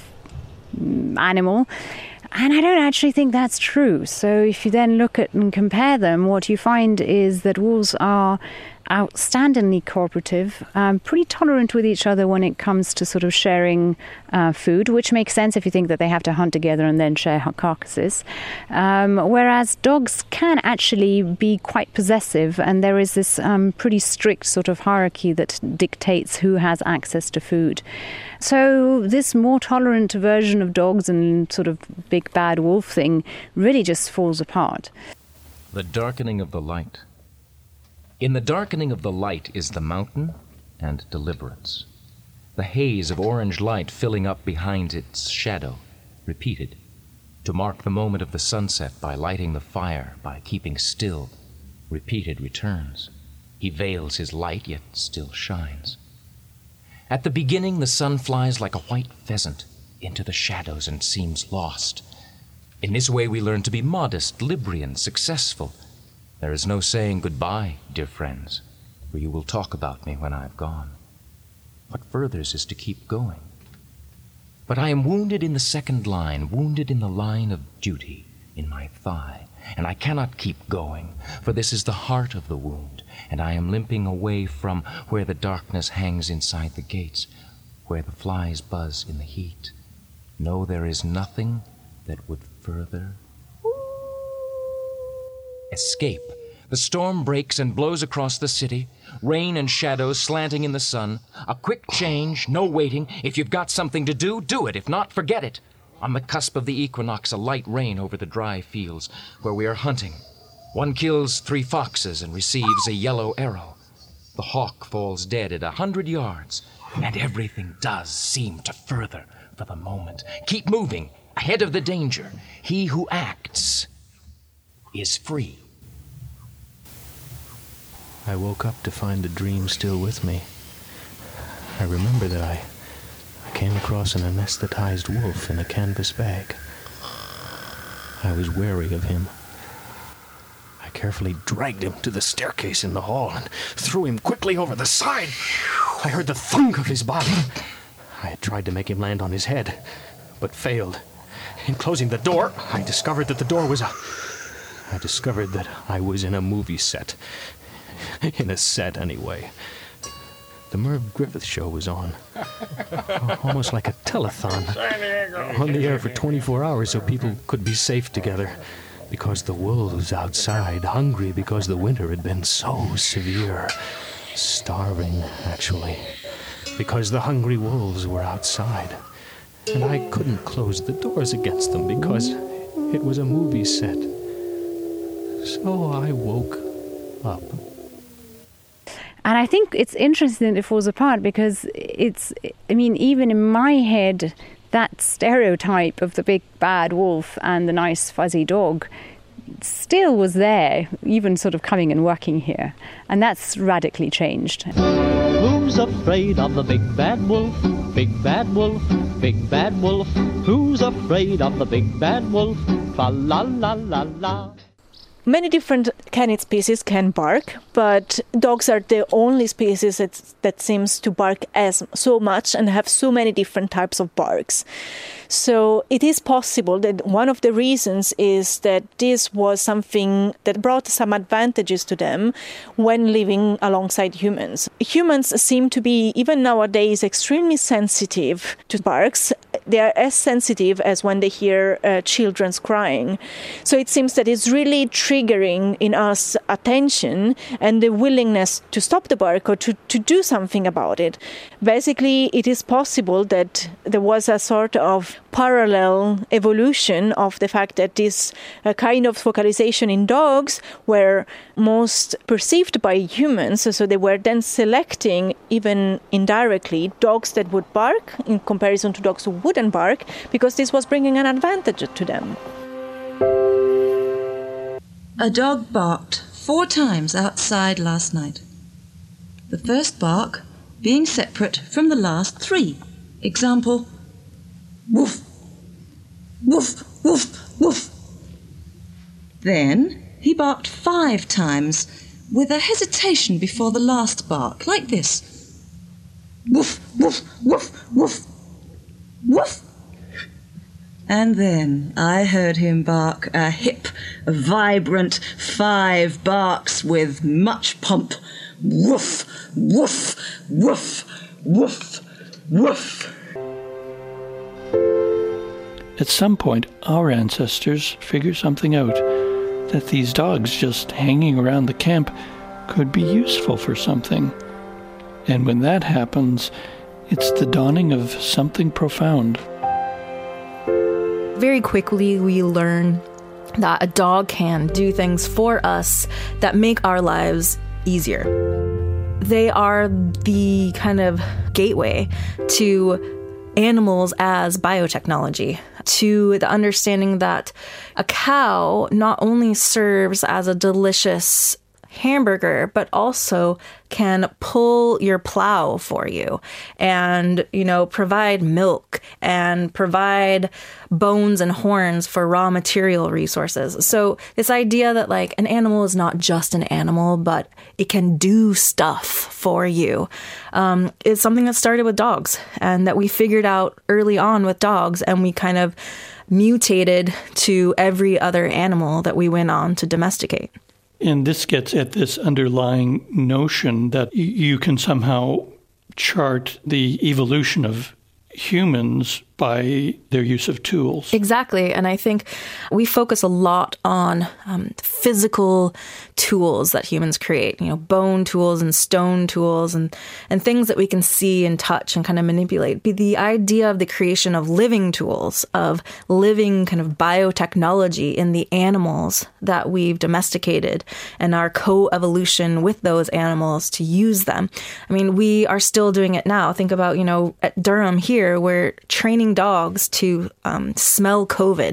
animal. And I don't actually think that's true. So if you then look at and compare them, what you find is that wolves are outstandingly cooperative, um, pretty tolerant with each other when it comes to sort of sharing uh, food, which makes sense if you think that they have to hunt together and then share carcasses. Um, whereas dogs can actually be quite possessive, and there is this um, pretty strict sort of hierarchy that dictates who has access to food. So this more tolerant version of dogs and sort of big bad wolf thing really just falls apart.
The darkening of the light. In the darkening of the light is the mountain and deliverance. The haze of orange light filling up behind its shadow, repeated, to mark the moment of the sunset by lighting the fire, by keeping still, repeated returns. He veils his light, yet still shines. At the beginning, the sun flies like a white pheasant into the shadows and seems lost. In this way we learn to be modest, Librian, successful. There is no saying goodbye, dear friends, for you will talk about me when I have gone. What furthers is to keep going. But I am wounded in the second line, wounded in the line of duty, in my thigh, and I cannot keep going, for this is the heart of the wound, and I am limping away from where the darkness hangs inside the gates, where the flies buzz in the heat. No, there is nothing that would further escape. The storm breaks and blows across the city, rain and shadows slanting in the sun. A quick change, no waiting. If you've got something to do, do it. If not, forget it. On the cusp of the equinox, a light rain over the dry fields where we are hunting. One kills three foxes and receives a yellow arrow. The hawk falls dead at a hundred yards, and everything does seem to further for the moment. Keep moving, ahead of the danger. He who acts is free.
I woke up to find the dream still with me. I remember that I, I came across an anesthetized wolf in a canvas bag. I was wary of him. I carefully dragged him to the staircase in the hall and threw him quickly over the side. I heard the thunk of his body. I had tried to make him land on his head, but failed. In closing the door, I discovered that the door was a... I discovered that I was in a movie set. In a set, anyway. The Merv Griffith show was on. Almost like a telethon. On the air for twenty-four hours so people could be safe together. Because the wolves outside, hungry because the winter had been so severe. Starving, actually. Because the hungry wolves were outside. And I couldn't close the doors against them because it was a movie set. So I woke up.
And I think it's interesting that it falls apart because it's, I mean, even in my head, that stereotype of the big bad wolf and the nice fuzzy dog still was there, even sort of coming and working here. And that's radically changed.
Who's afraid of the big bad wolf? Big bad wolf, big bad wolf. Who's afraid of the big bad wolf? Fa la la la la.
Many different canid species can bark, but dogs are the only species that, that seems to bark as so much and have so many different types of barks. So it is possible that one of the reasons is that this was something that brought some advantages to them when living alongside humans. Humans seem to be, even nowadays, extremely sensitive to barks. They are as sensitive as when they hear uh, children crying. So it seems that it's really triggering in us attention and the willingness to stop the bark or to, to do something about it. Basically, it is possible that there was a sort of parallel evolution of the fact that this uh, kind of vocalization in dogs were most perceived by humans, so they were then selecting, even indirectly, dogs that would bark in comparison to dogs who wouldn't bark, because this was bringing an advantage to them.
A dog barked four times outside last night. The first bark being separate from the last three. Example, woof, woof, woof, woof. Then he barked five times with a hesitation before the last bark, like this. Woof, woof, woof, woof, woof. And then I heard him bark a hip, vibrant five barks with much pomp. Woof, woof, woof, woof, woof.
At some point, our ancestors figured something out, that these dogs just hanging around the camp could be useful for something. And when that happens, it's the dawning of something profound.
Very quickly, we learn that a dog can do things for us that make our lives easier. They are the kind of gateway to animals as biotechnology, to the understanding that a cow not only serves as a delicious hamburger, but also can pull your plow for you and, you know, provide milk and provide bones and horns for raw material resources. So this idea that like an animal is not just an animal, but it can do stuff for you, um, is something that started with dogs and that we figured out early on with dogs, and we kind of mutated to every other animal that we went on to domesticate.
And this gets at this underlying notion that y- you can somehow chart the evolution of humans by their use of tools.
Exactly. And I think we focus a lot on um, physical tools that humans create, you know, bone tools and stone tools and, and things that we can see and touch and kind of manipulate. But the idea of the creation of living tools, of living kind of biotechnology in the animals that we've domesticated and our co-evolution with those animals to use them. I mean, we are still doing it now. Think about, you know, at Durham here, we're training dogs to um, smell COVID.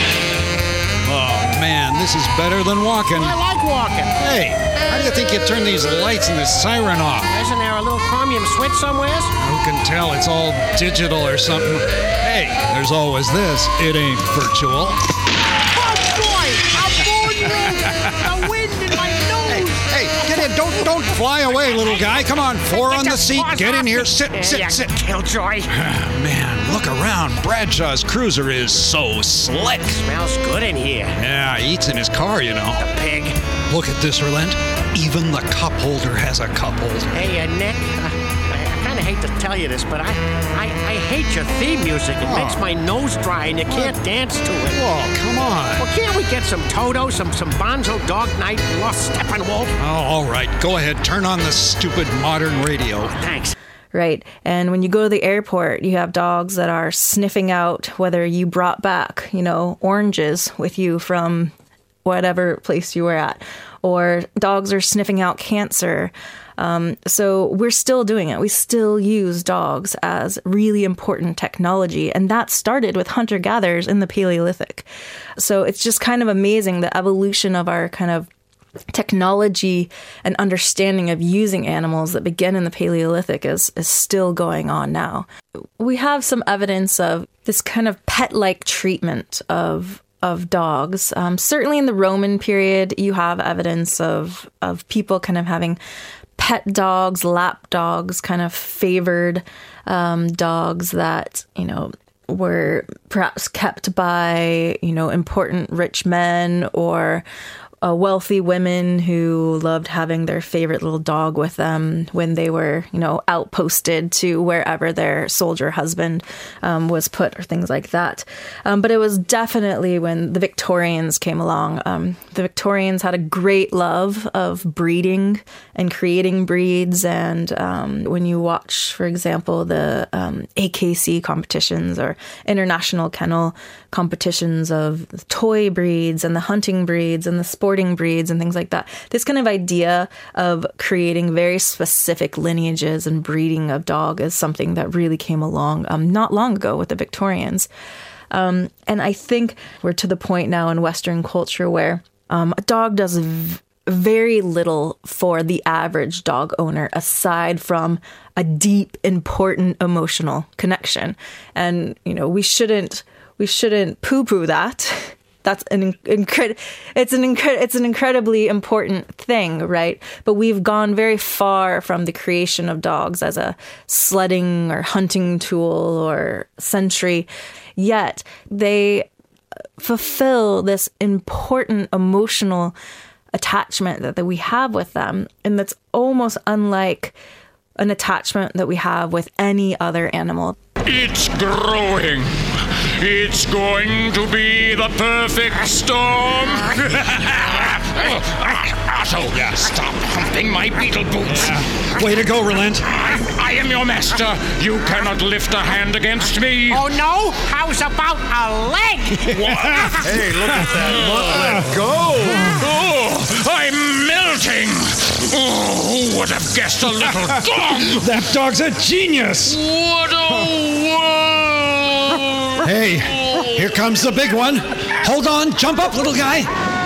Oh, man, this is better than walking.
I like walking.
Hey, how do you think you turn these lights and this siren off?
Isn't there a little chromium switch somewhere?
Who can tell? It's all digital or something. Hey, there's always this. It ain't virtual.
Oh, boy! I'm going through the wind in my nose!
Hey, hey, get in. Don't, don't fly away, little guy. Come on, four on the seat. Get in here. Sit, sit, sit.
Killjoy.
Man, look around. Bradshaw's cruiser is so slick.
Smells good in here.
Yeah, he eats in his car, you know.
The pig.
Look at this, Relent. Even the cup holder has a cup holder.
Hey, uh, Nick, uh, I, I kind of hate to tell you this, but I, I, I hate your theme music. It oh. makes my nose dry and you can't what? dance to it.
Oh, come on.
Well, can't we get some Toto, some, some Bonzo Dog Night, Lost Steppenwolf?
Oh, all right. Go ahead. Turn on the stupid modern radio.
Oh, thanks.
Right. And when you go to the airport, you have dogs that are sniffing out whether you brought back, you know, oranges with you from whatever place you were at, or dogs are sniffing out cancer. Um, so we're still doing it. We still use dogs as really important technology. And that started with hunter-gatherers in the Paleolithic. So it's just kind of amazing the evolution of our kind of technology and understanding of using animals that began in the Paleolithic is, is still going on now. We have some evidence of this kind of pet-like treatment of of dogs. Um, certainly in the Roman period, you have evidence of of people kind of having pet dogs, lap dogs, kind of favored um, dogs that, you know, were perhaps kept by, you know, important rich men or uh, wealthy women who loved having their favorite little dog with them when they were, you know, outposted to wherever their soldier husband um, was put or things like that. Um, but it was definitely when the Victorians came along. Um, the Victorians had a great love of breeding and creating breeds. And um, when you watch, for example, the um, A K C competitions or international kennel competitions of toy breeds and the hunting breeds and the sporting breeds and things like that, this kind of idea of creating very specific lineages and breeding of dog is something that really came along um, not long ago with the Victorians. Um, and I think we're to the point now in Western culture where um, a dog does v- very little for the average dog owner aside from a deep, important emotional connection. And, you know, we shouldn't we shouldn't poo-poo that. That's an incredible, it's an incre- it's an incredibly important thing, right? But we've gone very far from the creation of dogs as a sledding or hunting tool or sentry. Yet they fulfill this important emotional attachment that, that we have with them, and that's almost unlike an attachment that we have with any other animal.
It's growing. It's going to be the perfect storm. Otto, stop humping my beetle boots.
Yeah. Way to go, Relent.
I, I am your master. You cannot lift a hand against me.
Oh, no? How's about a leg?
Hey, look at that. Let go.
Oh, I'm melting. Oh, who would have guessed a little dog?
That dog's a genius.
What a world.
Hey, here comes the big one. Hold on, jump up, little guy.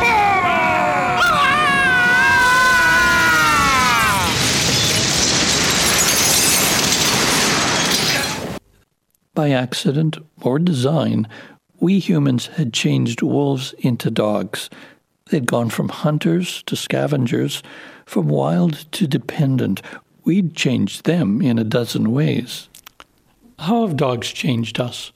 By accident or design, we humans had changed wolves into dogs. They'd gone from hunters to scavengers, from wild to dependent. We'd changed them in a dozen ways. How have dogs changed us?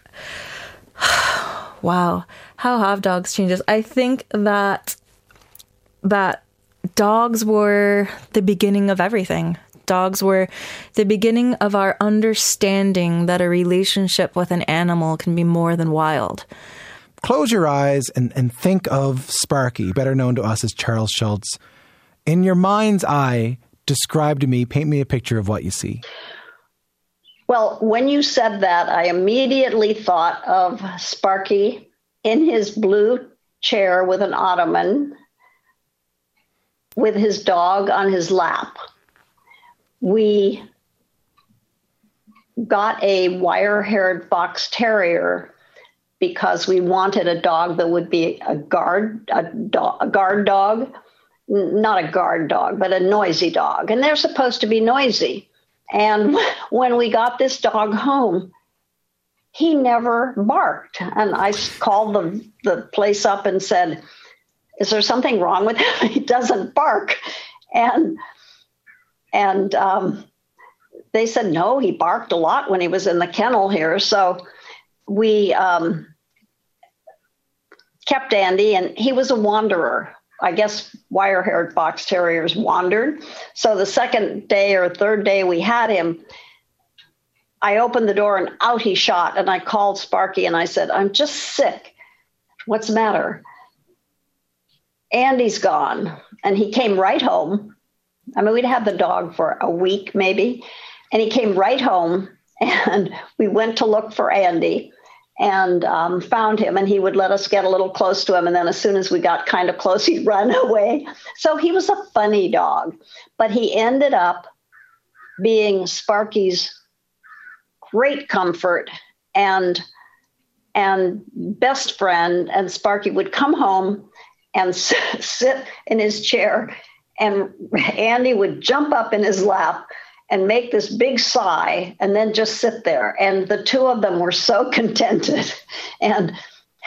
Wow. How have dogs changed us? I think that that dogs were the beginning of everything. Dogs were the beginning of our understanding that a relationship with an animal can be more than wild.
Close your eyes and, and think of Sparky, better known to us as Charles Schulz. In your mind's eye, describe to me, paint me a picture of what you see.
Well, when you said that, I immediately thought of Sparky in his blue chair with an ottoman, with his dog on his lap. We got a wire-haired fox terrier because we wanted a dog that would be a guard, a, do- a guard dog, not a guard dog, but a noisy dog. And they're supposed to be noisy. And when we got this dog home, he never barked. And I called the, the place up and said, is there something wrong with him? He doesn't bark. And and um, they said, no, he barked a lot when he was in the kennel here. So we um, kept Andy, and he was a wanderer. I guess wire-haired fox terriers wandered. So the second day or third day we had him, I opened the door and out he shot. And I called Sparky and I said, I'm just sick. What's the matter? Andy's gone. And he came right home. I mean, we'd had the dog for a week maybe. And he came right home and we went to look for Andy. And um, found him, and he would let us get a little close to him. And then as soon as we got kind of close, he'd run away. So he was a funny dog, but he ended up being Sparky's great comfort and and best friend. And Sparky would come home and sit in his chair, and Andy would jump up in his lap and make this big sigh and then just sit there. And the two of them were so contented and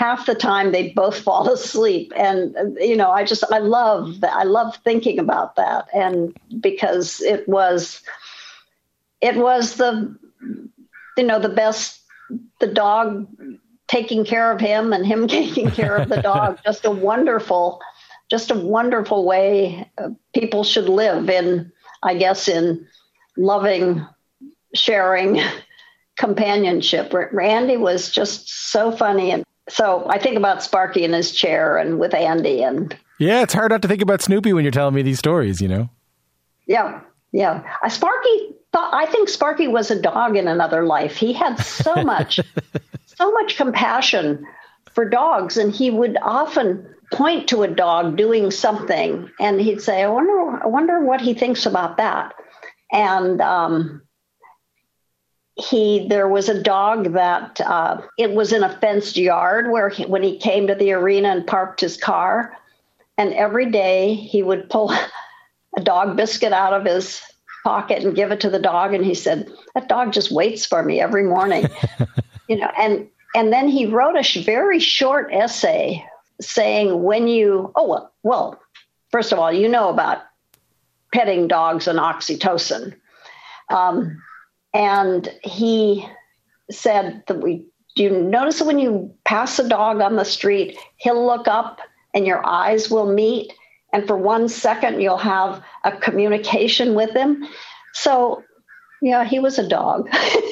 half the time they both fall asleep. And, you know, I just, I love that. I love thinking about that. And because it was, it was the, you know, the best, the dog taking care of him and him taking care of the dog. Just a wonderful, just a wonderful way people should live in, I guess, in loving, sharing companionship. Randy was just so funny. And so I think about Sparky in his chair and with Andy. And
yeah, it's hard not to think about Snoopy when you're telling me these stories, you know?
Yeah, yeah. Uh, Sparky, thought, I think Sparky was a dog in another life. He had so much, so much compassion for dogs. And he would often point to a dog doing something. And he'd say, I wonder, I wonder what he thinks about that. And, um, He, there was a dog that uh, it was in a fenced yard where he, when he came to the arena and parked his car, and every day he would pull a dog biscuit out of his pocket and give it to the dog. And he said, that dog just waits for me every morning, you know, and, and then he wrote a sh- very short essay saying when you, oh, well, well, first of all, you know about petting dogs and oxytocin. Um, And he said that we, do you notice that when you pass a dog on the street, he'll look up and your eyes will meet. And for one second, you'll have a communication with him. So, yeah, he was a dog.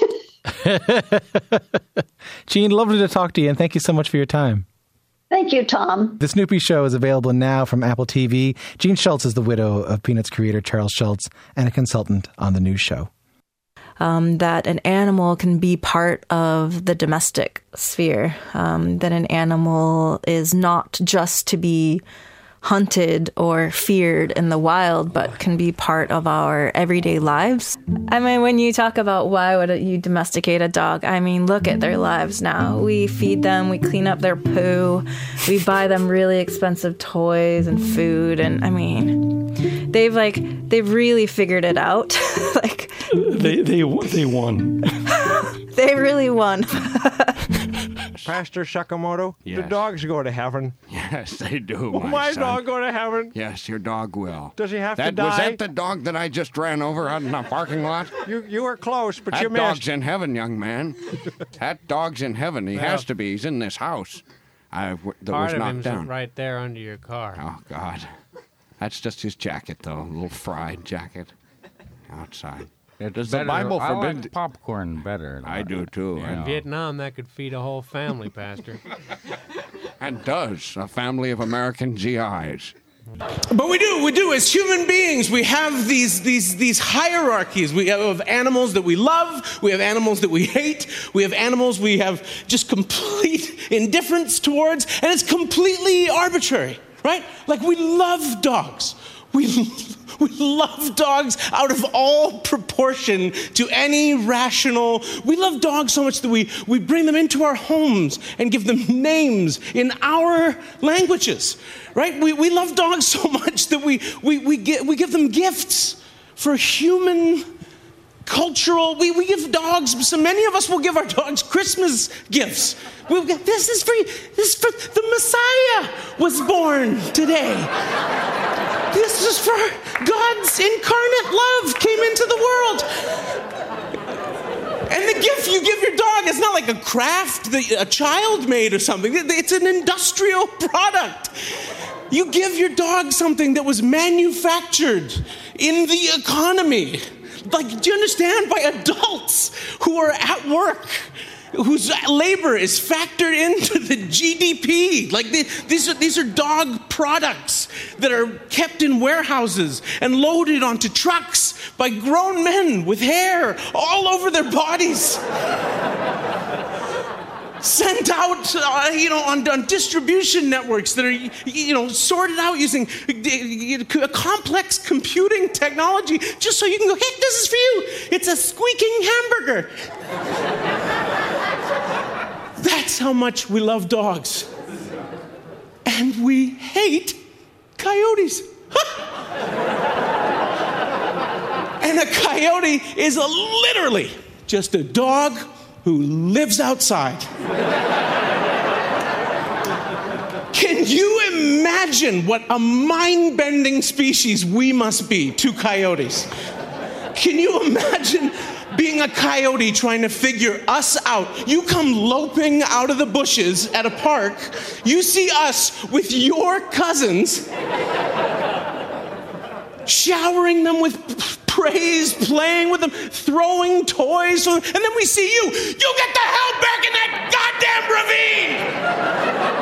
Jean, lovely to talk to you. And thank you so much for your time.
Thank you, Tom.
The Snoopy Show is available now from Apple T V. Jean Schultz is the widow of Peanuts creator Charles Schultz and a consultant on the news show.
Um, that an animal can be part of the domestic sphere, um, that an animal is not just to be hunted or feared in the wild, but can be part of our everyday lives. I mean, when you talk about why would you domesticate a dog, I mean, look at their lives now. We feed them, we clean up their poo, we buy them really expensive toys and food, and I mean, they've like, they've really figured it out. like,
They they they won.
They really won.
Pastor Sakamoto,
Yes.
the dogs go to heaven.
Yes, they do.
Will
My,
my
son.
dog go to heaven?
Yes, your dog will.
Does he have
that,
to die?
Was that the dog that I just ran over out in the parking lot?
You you were close, but
that
you missed.
dog's in heaven, young man. That dog's in heaven. He
Well,
has to be. He's in this house. I w- that
Part
was
of
knocked
him's
down.
right there under your car.
Oh, God. That's just his jacket, though. A little fried jacket outside.
Does
the
better,
Bible
I
forbid-
like popcorn better.
I do, too.
In
I-
Vietnam, that could feed a whole family, Pastor.
And does. A family of American G Is.
But we do, we do. As human beings, we have these these these hierarchies. We have animals that we love. We have animals that we hate. We have animals we have just complete indifference towards, and it's completely arbitrary, right? Like we love dogs. We we love dogs out of all proportion to any rational. We love dogs so much that we we bring them into our homes and give them names in our languages. Right? We we love dogs so much that we we we get we give them gifts for human cultural. We we give dogs. So many of us will give our dogs Christmas gifts. We'll get, this is for this is for the Messiah was born today. This is for God's incarnate love came into the world. And the gift you give your dog is not like a craft that a child made or something. It's an industrial product. You give your dog something that was manufactured in the economy. Like, do you understand? By adults who are at work, whose labor is factored into the G D P. Like the, these are these are dog products that are kept in warehouses and loaded onto trucks by grown men with hair all over their bodies. Sent out, uh, you know, on, on distribution networks that are, you know, sorted out using a complex computing technology, just so you can go, hey, this is for you. It's a squeaking hamburger. That's how much we love dogs. And we hate coyotes. And a coyote is a, literally just a dog who lives outside. Can you imagine what a mind-bending species we must be, two coyotes? Can you imagine being a coyote trying to figure us out? You come loping out of the bushes at a park, you see us with your cousins, showering them with praise, playing with them, throwing toys, and then we see you. You get the hell back in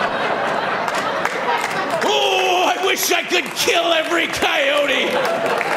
that goddamn ravine! Oh, I wish I could kill every coyote.